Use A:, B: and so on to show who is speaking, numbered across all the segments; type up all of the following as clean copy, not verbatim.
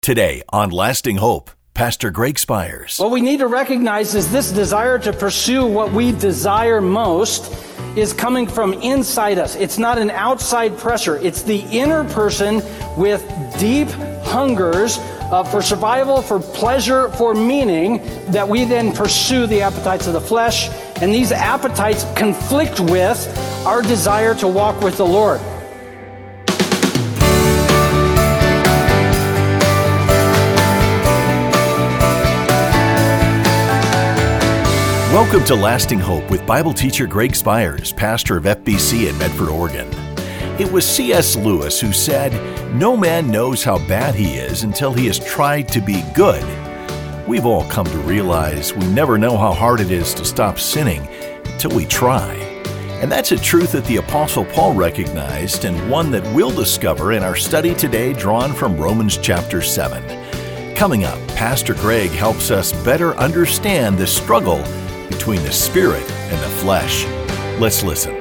A: Today on Lasting Hope, Pastor Greg Spires.
B: What we need to recognize is this desire to pursue what we desire most is coming from inside us. It's not an outside pressure. It's the inner person with deep hungers for survival, for pleasure, for meaning, that we then pursue the appetites of the flesh. And these appetites conflict with our desire to walk with the Lord.
A: Welcome to Lasting Hope with Bible teacher Greg Spires, pastor of FBC in Medford, Oregon. It was C.S. Lewis who said, "No man knows how bad he is until he has tried to be good." We've all come to realize we never know how hard it is to stop sinning until we try. And that's a truth that the Apostle Paul recognized, and one that we'll discover in our study today, drawn from Romans chapter 7. Coming up, Pastor Greg helps us better understand the struggle between the spirit and the flesh. Let's listen.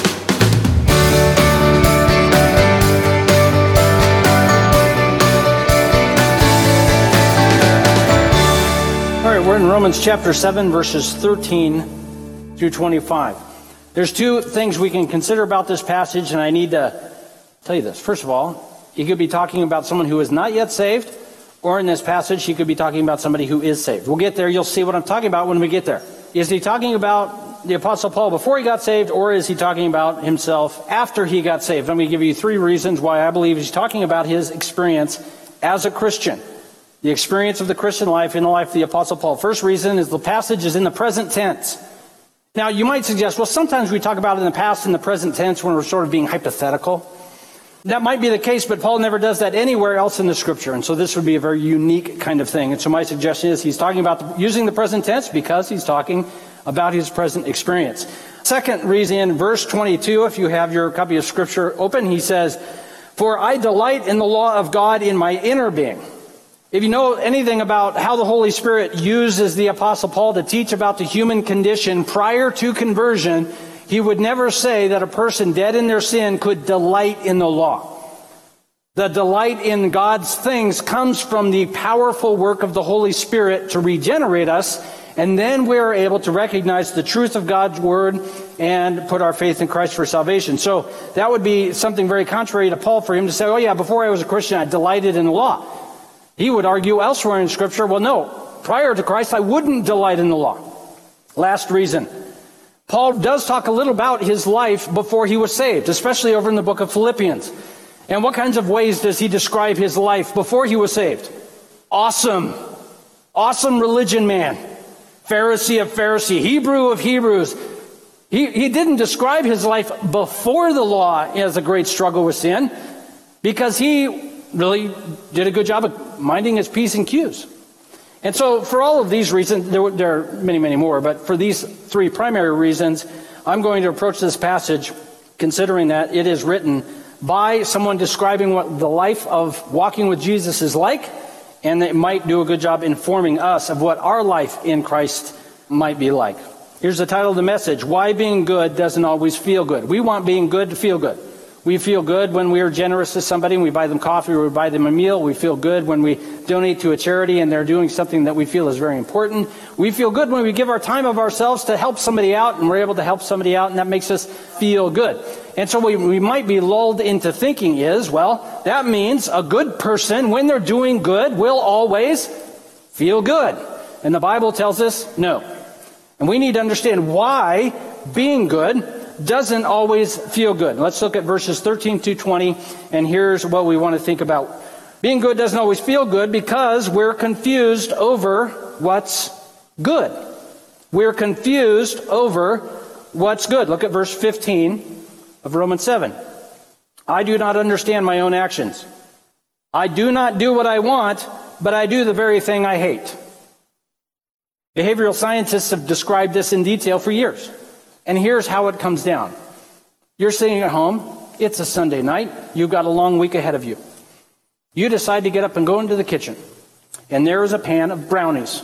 B: All right, we're in Romans chapter 7, verses 13 through 25. There's two things we can consider about this passage, and I need to tell you this. First of all, he could be talking about someone who is not yet saved, or in this passage, he could be talking about somebody who is saved. We'll get there. You'll see what I'm talking about when we get there. Is he talking about the Apostle Paul before he got saved, or is he talking about himself after he got saved? Let me give you three reasons why I believe he's talking about his experience as a Christian, the experience of the Christian life in the life of the Apostle Paul. First reason is the passage is in the present tense. Now, you might suggest, well, sometimes we talk about it in the past in the present tense when we're sort of being hypothetical. That might be the case, but Paul never does that anywhere else in the Scripture, and so this would be a very unique kind of thing. And so my suggestion is he's talking about using the present tense because he's talking about his present experience. Second reason, verse 22, if you have your copy of Scripture open, he says, "For I delight in the law of God in my inner being." If you know anything about how the Holy Spirit uses the Apostle Paul to teach about the human condition prior to conversion, he would never say that a person dead in their sin could delight in the law. The delight in God's things comes from the powerful work of the Holy Spirit to regenerate us, and then we're able to recognize the truth of God's Word and put our faith in Christ for salvation. So that would be something very contrary to Paul for him to say, oh yeah, before I was a Christian, I delighted in the law. He would argue elsewhere in Scripture, well no, prior to Christ, I wouldn't delight in the law. Last reason. Paul does talk a little about his life before he was saved, especially over in the book of Philippians. And what kinds of ways does he describe his life before he was saved? Awesome. Awesome religion man. Pharisee of Pharisee. Hebrew of Hebrews. He didn't describe his life before the law as a great struggle with sin because he really did a good job of minding his P's and Q's. And so for all of these reasons, there are many, many more, but for these three primary reasons, I'm going to approach this passage considering that it is written by someone describing what the life of walking with Jesus is like, and it might do a good job informing us of what our life in Christ might be like. Here's the title of the message: Why Being Good Doesn't Always Feel Good. We want being good to feel good. We feel good when we are generous to somebody and we buy them coffee or we buy them a meal. We feel good when we donate to a charity and they're doing something that we feel is very important. We feel good when we give our time of ourselves to help somebody out and we're able to help somebody out, and that makes us feel good. And so we might be lulled into thinking is, well, that means a good person, when they're doing good, will always feel good. And the Bible tells us no. And we need to understand why being good doesn't always feel good. Let's look at verses 13 to 20, and here's what we want to think about. Being good doesn't always feel good because we're confused over what's good. We're confused over what's good. Look at verse 15 of Romans 7. I do not understand my own actions. I do not do what I want, but I do the very thing I hate. Behavioral scientists have described this in detail for years. And here's how it comes down. You're sitting at home. It's a Sunday night. You've got a long week ahead of you. You decide to get up and go into the kitchen. And there is a pan of brownies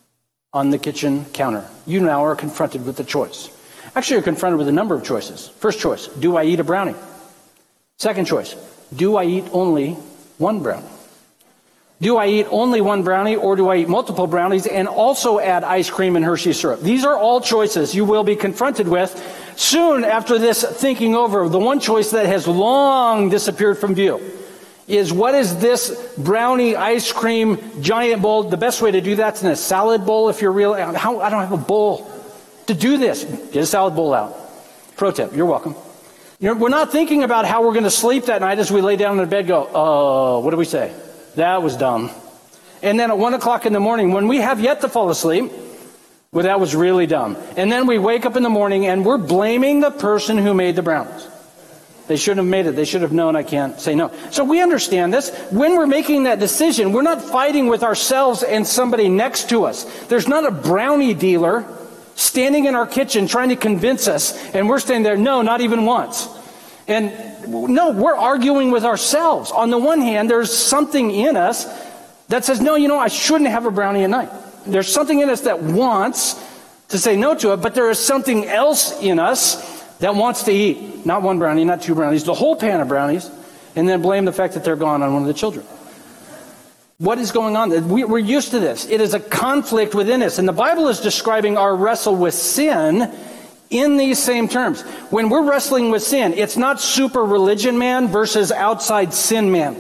B: on the kitchen counter. You now are confronted with a choice. Actually, you're confronted with a number of choices. First choice, do I eat a brownie? Second choice, do I eat only one brownie? Do I eat only one brownie, or do I eat multiple brownies and also add ice cream and Hershey syrup? These are all choices you will be confronted with soon after this thinking over. The one choice that has long disappeared from view is, what is this brownie ice cream giant bowl? The best way to do that's in a salad bowl if you're real. I don't have a bowl to do this. Get a salad bowl out. Pro tip, you're welcome. We're not thinking about how we're going to sleep that night as we lay down in the bed, go, oh, what do we say? That was dumb. And then at 1 o'clock in the morning, when we have yet to fall asleep, well, that was really dumb. And then we wake up in the morning and we're blaming the person who made the brownies. They shouldn't have made it. They should have known I can't say no. So we understand this. When we're making that decision, we're not fighting with ourselves and somebody next to us. There's not a brownie dealer standing in our kitchen trying to convince us, and we're standing there, no, not even once. And no, we're arguing with ourselves. On the one hand, there's something in us that says, no, I shouldn't have a brownie at night. There's something in us that wants to say no to it, but there is something else in us that wants to eat. Not one brownie, not two brownies, the whole pan of brownies, and then blame the fact that they're gone on one of the children. What is going on? We're used to this. It is a conflict within us. And the Bible is describing our wrestle with sin in these same terms. When we're wrestling with sin, it's not super religion man versus outside sin man.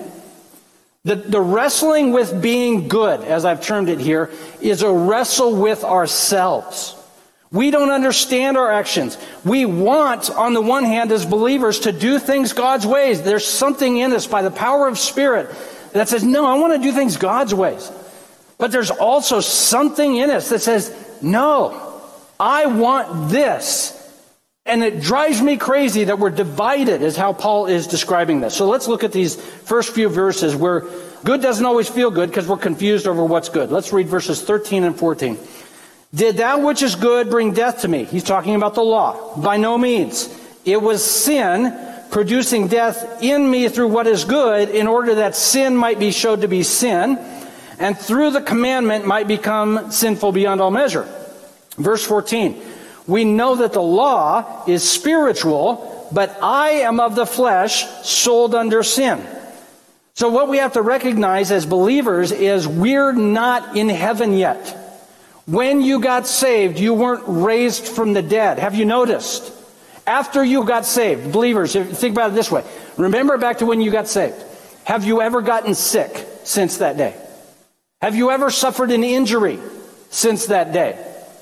B: The wrestling with being good, as I've termed it here, is a wrestle with ourselves. We don't understand our actions. We want, on the one hand, as believers, to do things God's ways. There's something in us by the power of Spirit that says, no, I want to do things God's ways. But there's also something in us that says, no, I want this. And it drives me crazy that we're divided, is how Paul is describing this. So let's look at these first few verses where good doesn't always feel good because we're confused over what's good. Let's read verses 13 and 14. Did that which is good bring death to me? He's talking about the law. By no means. It was sin producing death in me through what is good, in order that sin might be showed to be sin, and through the commandment might become sinful beyond all measure. Verse 14. We know that the law is spiritual, but I am of the flesh, sold under sin. So what we have to recognize as believers is we're not in heaven yet. When you got saved, you weren't raised from the dead. Have you noticed? After you got saved, believers, think about it this way. Remember back to when you got saved. Have you ever gotten sick since that day? Have you ever suffered an injury since that day?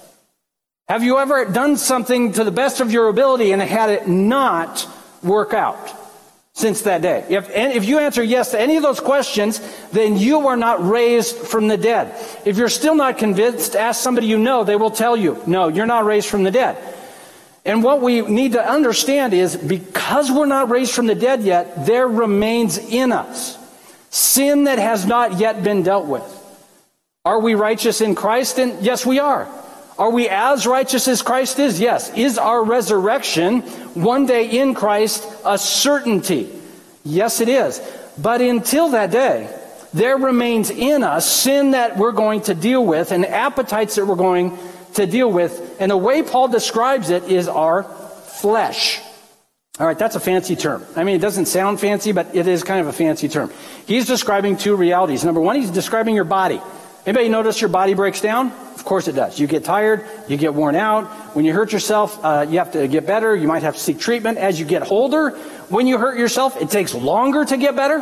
B: Have you ever done something to the best of your ability and had it not work out since that day? If you answer yes to any of those questions, then you are not raised from the dead. If you're still not convinced, ask somebody you know. They will tell you, no, you're not raised from the dead. And what we need to understand is, because we're not raised from the dead yet, there remains in us sin that has not yet been dealt with. Are we righteous in Christ? And yes, we are. Are we as righteous as Christ is? Yes. Is our resurrection one day in Christ a certainty? Yes, it is. But until that day, there remains in us sin that we're going to deal with and appetites that we're going to deal with. And the way Paul describes it is our flesh. All right, that's a fancy term. I mean, it doesn't sound fancy, but it is kind of a fancy term. He's describing two realities. Number one, he's describing your body. Anybody notice your body breaks down? Of course it does. You get tired, you get worn out. When you hurt yourself, you have to get better. You might have to seek treatment. As you get older, when you hurt yourself, it takes longer to get better.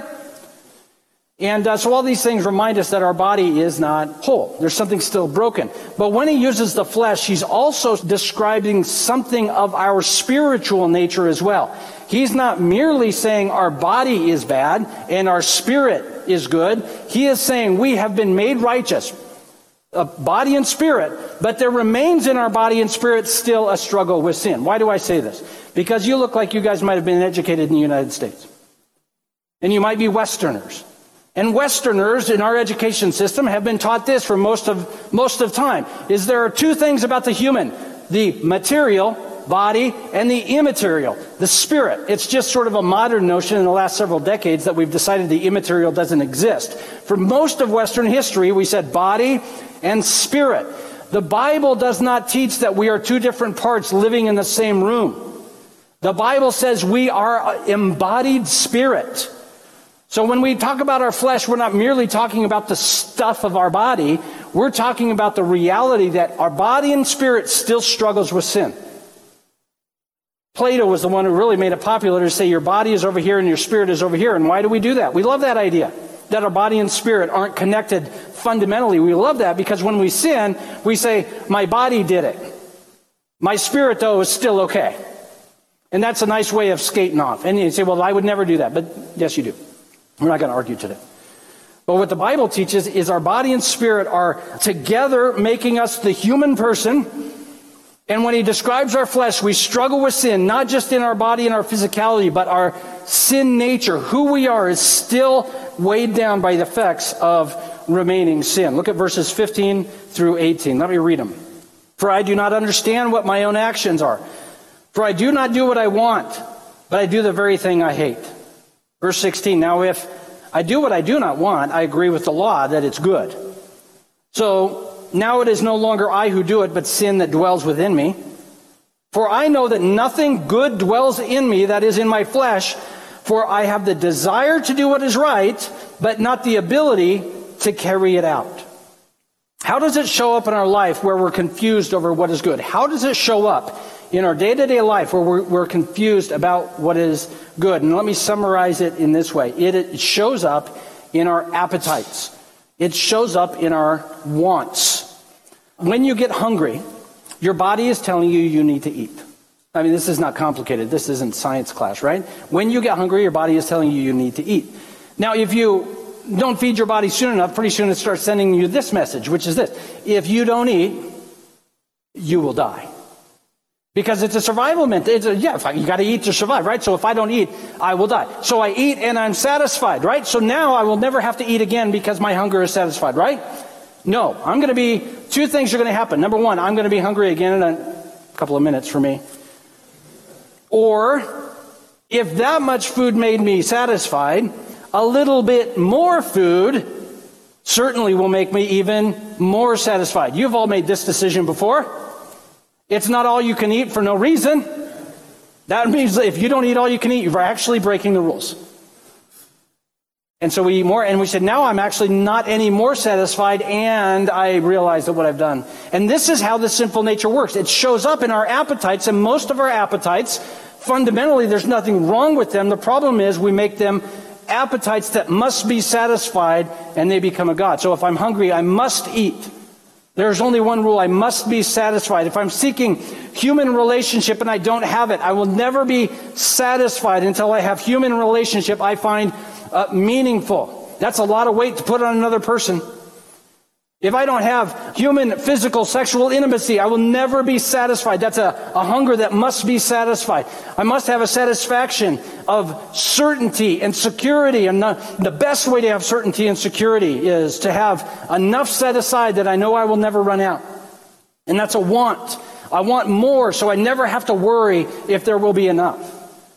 B: And so all these things remind us that our body is not whole. There's something still broken. But when he uses the flesh, he's also describing something of our spiritual nature as well. He's not merely saying our body is bad and our spirit is good. He is saying we have been made righteous, body and spirit, but there remains in our body and spirit still a struggle with sin. Why do I say this? Because you look like you guys might have been educated in the United States. And you might be Westerners. And Westerners in our education system have been taught this for most of time, is there are two things about the human: the material body and the immaterial, the spirit. It's just sort of a modern notion in the last several decades that we've decided the immaterial doesn't exist. For most of Western history, we said body and spirit. The Bible does not teach that we are two different parts living in the same room. The Bible says we are embodied spirit. So when we talk about our flesh, we're not merely talking about the stuff of our body. We're talking about the reality that our body and spirit still struggles with sin. Plato was the one who really made it popular to say your body is over here and your spirit is over here. And why do we do that? We love that idea, that our body and spirit aren't connected fundamentally. We love that because when we sin, we say, my body did it. My spirit, though, is still okay. And that's a nice way of skating off. And you say, well, I would never do that. But yes, you do. We're not going to argue today. But what the Bible teaches is our body and spirit are together making us the human person. And when he describes our flesh, we struggle with sin, not just in our body and our physicality, but our sin nature. Who we are is still weighed down by the effects of remaining sin. Look at verses 15 through 18. Let me read them. For I do not understand what my own actions are. For I do not do what I want, but I do the very thing I hate. Verse 16, now if I do what I do not want, I agree with the law that it's good. So now it is no longer I who do it, but sin that dwells within me. For I know that nothing good dwells in me, that is in my flesh, for I have the desire to do what is right, but not the ability to carry it out. How does it show up in our life where we're confused over what is good? How does it show up in our day-to-day life where we're confused about what is good? And let me summarize it in this way. It shows up in our appetites. It shows up in our wants. When you get hungry, your body is telling you you need to eat. I mean, this is not complicated. This isn't science class, right? When you get hungry, your body is telling you you need to eat. Now, if you don't feed your body soon enough, pretty soon it starts sending you this message, which is this. If you don't eat, you will die. Because it's a survival mentality. You got to eat to survive, right? So if I don't eat, I will die. So I eat and I'm satisfied, right? So now I will never have to eat again because my hunger is satisfied, right? No, two things are going to happen. Number one, I'm going to be hungry again in a couple of minutes for me. Or if that much food made me satisfied, a little bit more food certainly will make me even more satisfied. You've all made this decision before. It's not all you can eat for no reason. That means if you don't eat all you can eat, you're actually breaking the rules. And so we eat more, and we said, now I'm actually not any more satisfied, and I realize that what I've done. And this is how the sinful nature works. It shows up in our appetites, and most of our appetites, fundamentally, there's nothing wrong with them. The problem is we make them appetites that must be satisfied, and they become a god. So if I'm hungry, I must eat. There's only one rule. I must be satisfied. If I'm seeking human relationship and I don't have it, I will never be satisfied until I have human relationship I find meaningful. That's a lot of weight to put on another person. If I don't have human, physical, sexual intimacy, I will never be satisfied. That's a hunger that must be satisfied. I must have a satisfaction of certainty and security. And the best way to have certainty and security is to have enough set aside that I know I will never run out. And that's a want. I want more, so I never have to worry if there will be enough.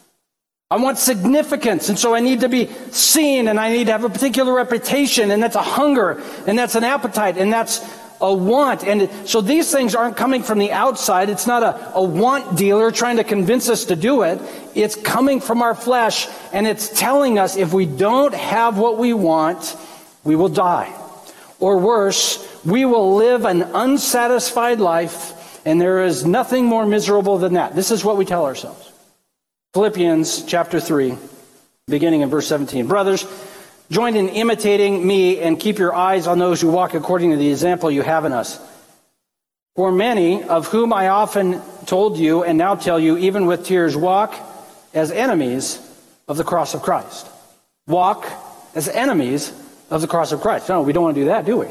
B: I want significance, and so I need to be seen, and I need to have a particular reputation, and that's a hunger, and that's an appetite, and that's a want. And so these things aren't coming from the outside. It's not a want dealer trying to convince us to do it. It's coming from our flesh, and it's telling us if we don't have what we want, we will die. Or worse, we will live an unsatisfied life, and there is nothing more miserable than that. This is what we tell ourselves. Philippians chapter 3, beginning in verse 17. Brothers, join in imitating me and keep your eyes on those who walk according to the example you have in us. For many, of whom I often told you and now tell you, even with tears, walk as enemies of the cross of Christ. Walk as enemies of the cross of Christ. No, we don't want to do that, do we?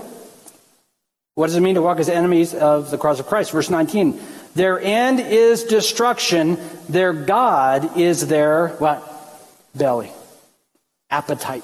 B: What does it mean to walk as enemies of the cross of Christ? Verse 19. Their end is destruction. Their God is their what? Belly. Appetite.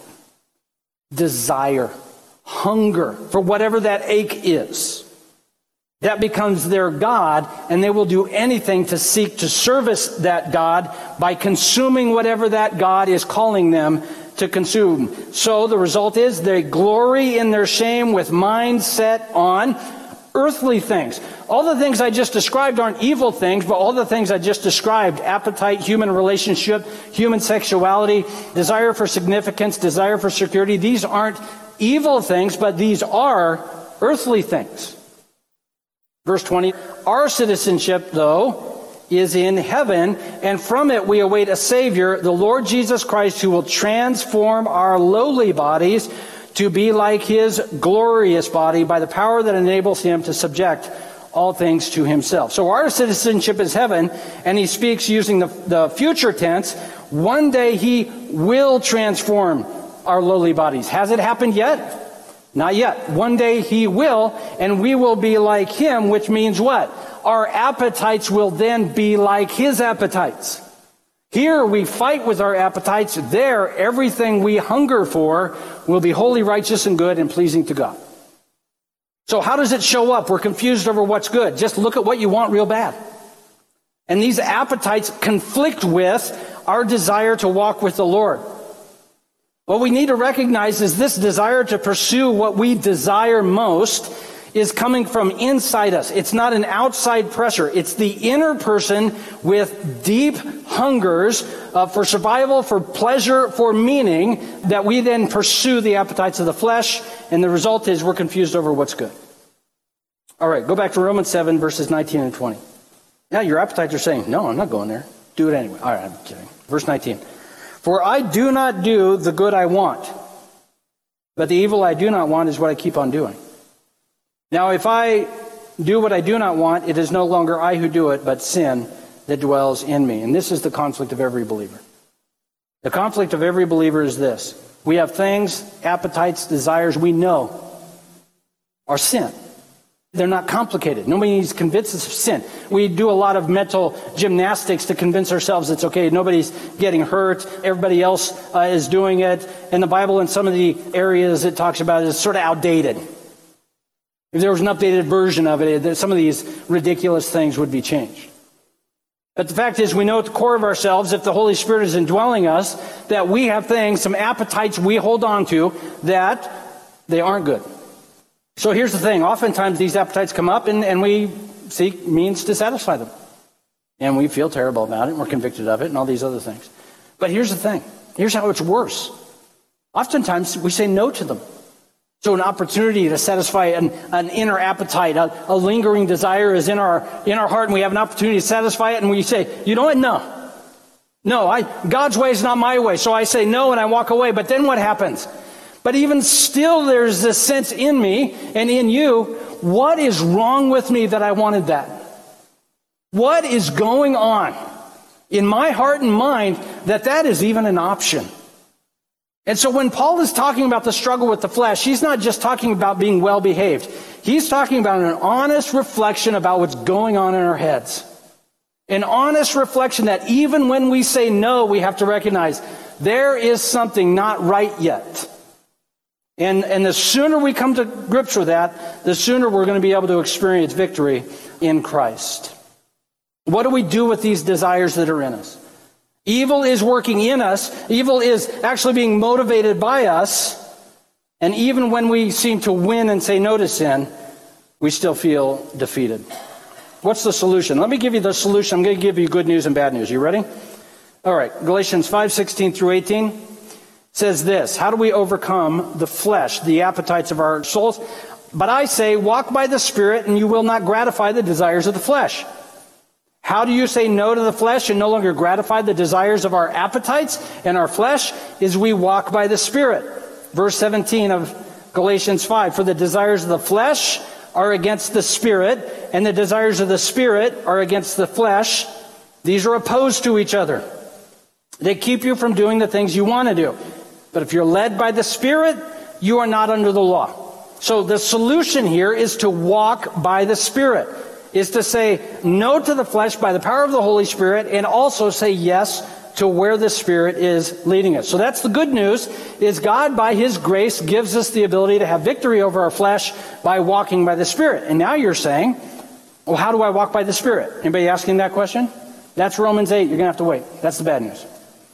B: Desire. Hunger for whatever that ache is. That becomes their God, and they will do anything to seek to service that God by consuming whatever that God is calling them to consume. So the result is they glory in their shame with mind set on earthly things. All the things I just described aren't evil things, but all the things I just described, appetite, human relationship, human sexuality, desire for significance, desire for security, these aren't evil things, but these are earthly things. Verse 20, our citizenship, though, is in heaven, and from it we await a Savior, the Lord Jesus Christ, who will transform our lowly bodies to be like his glorious body by the power that enables him to subject all things to himself. So our citizenship is heaven, and he speaks using the future tense. One day he will transform our lowly bodies. Has it happened yet? Not yet. One day he will, and we will be like him, which means what? Our appetites will then be like his appetites. Here we fight with our appetites. There, everything we hunger for will be holy, righteous, and good and pleasing to God. So how does it show up? We're confused over what's good. Just look at what you want real bad. And these appetites conflict with our desire to walk with the Lord. What we need to recognize is this desire to pursue what we desire most is coming from inside us. It's not an outside pressure. It's the inner person with deep hungers for survival, for pleasure, for meaning, that we then pursue the appetites of the flesh, and the result is we're confused over what's good. All right, go back to Romans 7, verses 19 and 20. Now your appetites are saying, no, I'm not going there. Do it anyway. All right, I'm kidding. Verse 19. For I do not do the good I want, but the evil I do not want is what I keep on doing. Now, if I do what I do not want, it is no longer I who do it, but sin that dwells in me. And this is the conflict of every believer. The conflict of every believer is this. We have things, appetites, desires we know are sin. They're not complicated. Nobody needs to convince us of sin. We do a lot of mental gymnastics to convince ourselves it's okay. Nobody's getting hurt. Everybody else is doing it. And the Bible, in some of the areas it talks about, is sort of outdated. If there was an updated version of it, some of these ridiculous things would be changed. But the fact is, we know at the core of ourselves, if the Holy Spirit is indwelling us, that we have things, some appetites we hold on to, that they aren't good. So here's the thing. Oftentimes these appetites come up and we seek means to satisfy them. And we feel terrible about it, and we're convicted of it, and all these other things. But here's the thing. Here's how it's worse. Oftentimes we say no to them. So an opportunity to satisfy an inner appetite, a lingering desire is in our heart, and we have an opportunity to satisfy it, and we say, you know what? No, God's way is not my way. So I say no and I walk away. But then what happens? But even still, there's this sense in me and in you, what is wrong with me that I wanted that? What is going on in my heart and mind that is even an option? And so when Paul is talking about the struggle with the flesh, he's not just talking about being well behaved. He's talking about an honest reflection about what's going on in our heads. An honest reflection that even when we say no, we have to recognize there is something not right yet. And the sooner we come to grips with that, the sooner we're going to be able to experience victory in Christ. What do we do with these desires that are in us? Evil is working in us. Evil is actually being motivated by us. And even when we seem to win and say no to sin, we still feel defeated. What's the solution? Let me give you the solution. I'm going to give you good news and bad news. You ready? All right. Galatians 5:16 through 18 says this. How do we overcome the flesh, the appetites of our souls? But I say, walk by the Spirit, and you will not gratify the desires of the flesh. How do you say no to the flesh and no longer gratify the desires of our appetites and our flesh? Is we walk by the Spirit. Verse 17 of Galatians 5. For the desires of the flesh are against the Spirit, and the desires of the Spirit are against the flesh. These are opposed to each other. They keep you from doing the things you want to do. But if you're led by the Spirit, you are not under the law. So the solution here is to walk by the Spirit. Is to say no to the flesh by the power of the Holy Spirit, and also say yes to where the Spirit is leading us. So that's the good news, is God, by His grace, gives us the ability to have victory over our flesh by walking by the Spirit. And now you're saying, well, how do I walk by the Spirit? Anybody asking that question? That's Romans 8. You're going to have to wait. That's the bad news.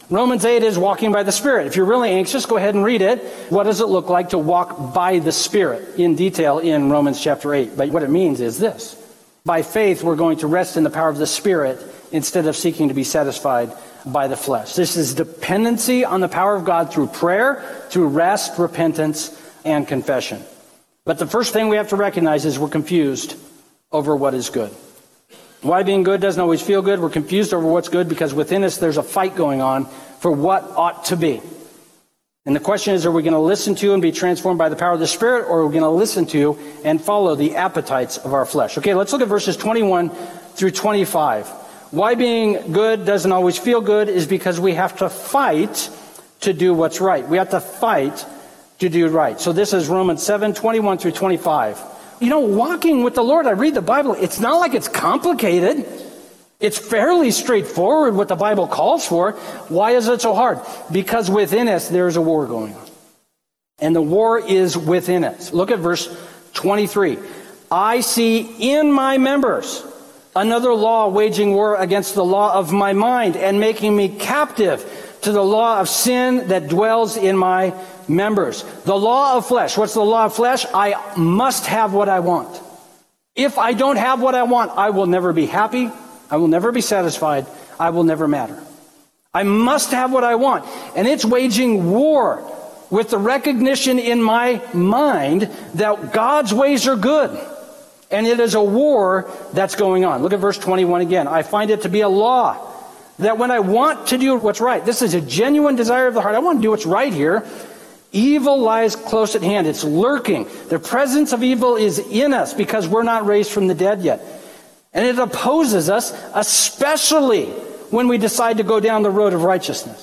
B: Romans 8 is walking by the Spirit. If you're really anxious, go ahead and read it. What does it look like to walk by the Spirit in detail in Romans chapter 8? But what it means is this. By faith, we're going to rest in the power of the Spirit instead of seeking to be satisfied by the flesh. This is dependency on the power of God through prayer, through rest, repentance, and confession. But the first thing we have to recognize is we're confused over what is good. Why being good doesn't always feel good. We're confused over what's good because within us there's a fight going on for what ought to be. And the question is, are we going to listen to and be transformed by the power of the Spirit, or are we going to listen to and follow the appetites of our flesh? Okay, let's look at verses 21 through 25. Why being good doesn't always feel good is because we have to fight to do what's right. We have to fight to do right. So this is Romans 7, 21 through 25. You know, walking with the Lord, I read the Bible, it's not like it's complicated. It's fairly straightforward what the Bible calls for. Why is it so hard? Because within us there's a war going on. And the war is within us. Look at verse 23. I see in my members another law waging war against the law of my mind and making me captive to the law of sin that dwells in my members. The law of flesh. What's the law of flesh? I must have what I want. If I don't have what I want, I will never be happy. I will never be satisfied. I will never matter. I must have what I want. And it's waging war with the recognition in my mind that God's ways are good. And it is a war that's going on. Look at verse 21 again. I find it to be a law that when I want to do what's right, this is a genuine desire of the heart. I want to do what's right here. Evil lies close at hand. It's lurking. The presence of evil is in us because we're not raised from the dead yet. And it opposes us, especially when we decide to go down the road of righteousness.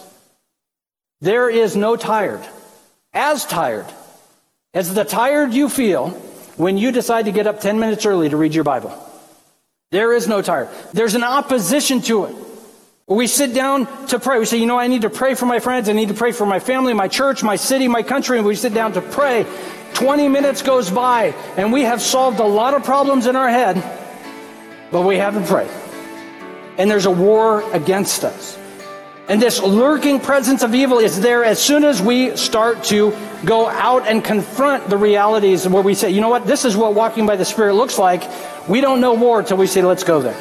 B: There is no tired as the tired you feel when you decide to get up 10 minutes early to read your Bible. There is no tired. There's an opposition to it. We sit down to pray. We say, you know, I need to pray for my friends. I need to pray for my family, my church, my city, my country. And we sit down to pray. 20 minutes goes by, and we have solved a lot of problems in our head, but we haven't prayed. And there's a war against us. And this lurking presence of evil is there as soon as we start to go out and confront the realities where we say, you know what, this is what walking by the Spirit looks like. We don't know war until we say, let's go there.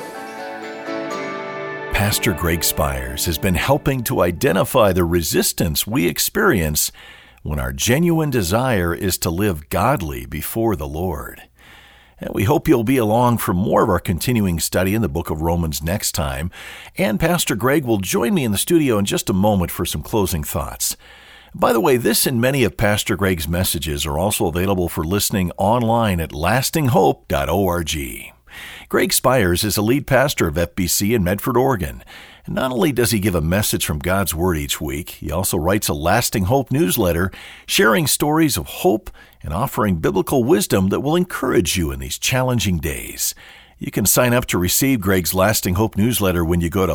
A: Pastor Greg Spires has been helping to identify the resistance we experience when our genuine desire is to live godly before the Lord. And we hope you'll be along for more of our continuing study in the book of Romans next time. And Pastor Greg will join me in the studio in just a moment for some closing thoughts. By the way, this and many of Pastor Greg's messages are also available for listening online at lastinghope.org. Greg Spires is a lead pastor of FBC in Medford, Oregon. And not only does he give a message from God's Word each week, he also writes a Lasting Hope newsletter, sharing stories of hope and offering biblical wisdom that will encourage you in these challenging days. You can sign up to receive Greg's Lasting Hope newsletter when you go to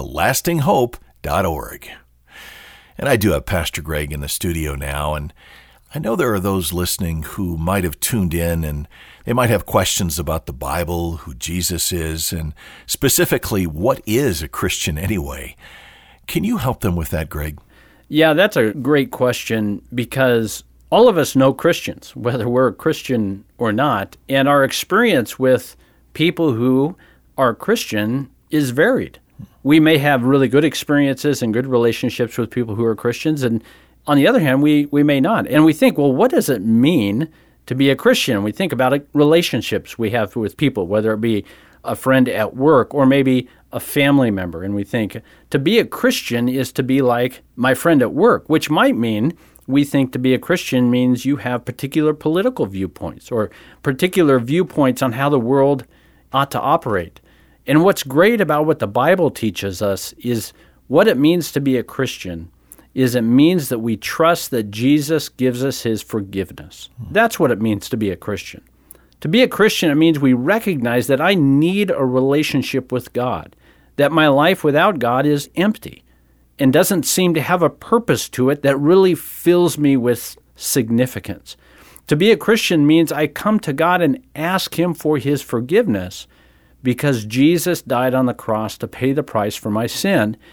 A: lastinghope.org. And I do have Pastor Greg in the studio now, and I know there are those listening who might have tuned in and they might have questions about the Bible, who Jesus is, and specifically, what is a Christian anyway? Can you help them with that, Greg?
C: Yeah, that's a great question because all of us know Christians, whether we're a Christian or not, and our experience with people who are Christian is varied. We may have really good experiences and good relationships with people who are Christians, and on the other hand, we may not. And we think, well, what does it mean to be a Christian? We think about relationships we have with people, whether it be a friend at work or maybe a family member. And we think to be a Christian is to be like my friend at work, which might mean we think to be a Christian means you have particular political viewpoints or particular viewpoints on how the world ought to operate. And what's great about what the Bible teaches us is what it means to be a Christian is it means that we trust that Jesus gives us his forgiveness. That's what it means to be a Christian. To be a Christian, it means we recognize that I need a relationship with God, that my life without God is empty and doesn't seem to have a purpose to it that really fills me with significance. To be a Christian means I come to God and ask him for his forgiveness because Jesus died on the cross to pay the price for my sin.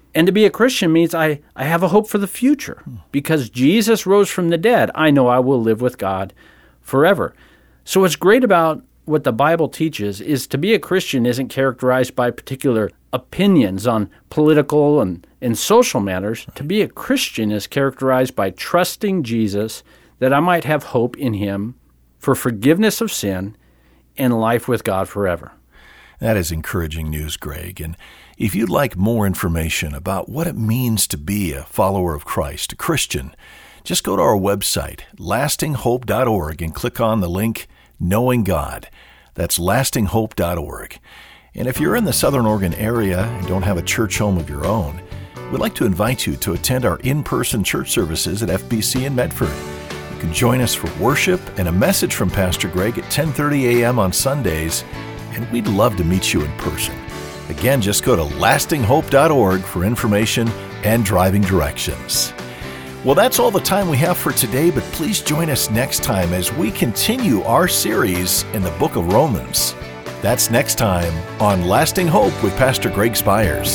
C: And to be a Christian means I have a hope for the future. Because Jesus rose from the dead, I know I will live with God forever. So what's great about what the Bible teaches is to be a Christian isn't characterized by particular opinions on political and social matters. To be a Christian is characterized by trusting Jesus that I might have hope in him for forgiveness of sin and life with God forever.
A: That is encouraging news, Greg. And if you'd like more information about what it means to be a follower of Christ, a Christian, just go to our website, lastinghope.org, and click on the link, Knowing God. That's lastinghope.org. And if you're in the Southern Oregon area and don't have a church home of your own, we'd like to invite you to attend our in-person church services at FBC in Medford. You can join us for worship and a message from Pastor Greg at 10:30 a.m. on Sundays, and we'd love to meet you in person. Again, just go to lastinghope.org for information and driving directions. Well, that's all the time we have for today, but please join us next time as we continue our series in the book of Romans. That's next time on Lasting Hope with Pastor Greg Spires.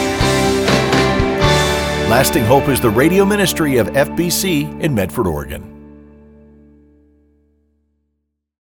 A: Lasting Hope is the radio ministry of FBC in Medford, Oregon.